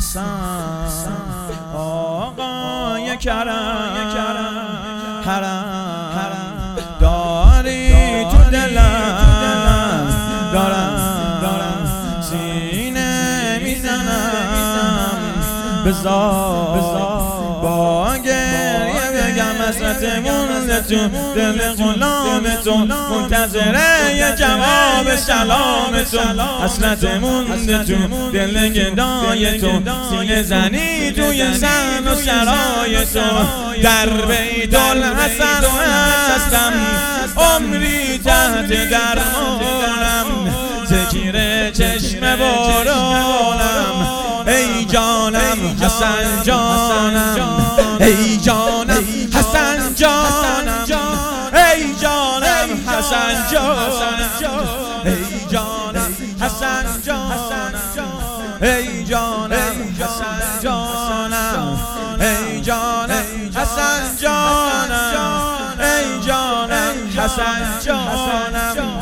آقای کرم داری تو دلم، دارم سینه میزنم، بذار با گریه بگم حسرت مونده تو دل غلام تو، منتظره یه جواب سلام تو، حسرت مونده تو دل گدای تو، سینه زنی توی زن و سرای تو، در بیت الحسن هستم عمری تحت درمانم، ذکر چشم بارانم، ای جانم حسن جانم، ای جانم حسن جانم، ای جانم حسن جانم، ای جانم حسن جانم، ای جانم حسن جانم، ای جانم حسن جانم، ای جانم حسن جانم.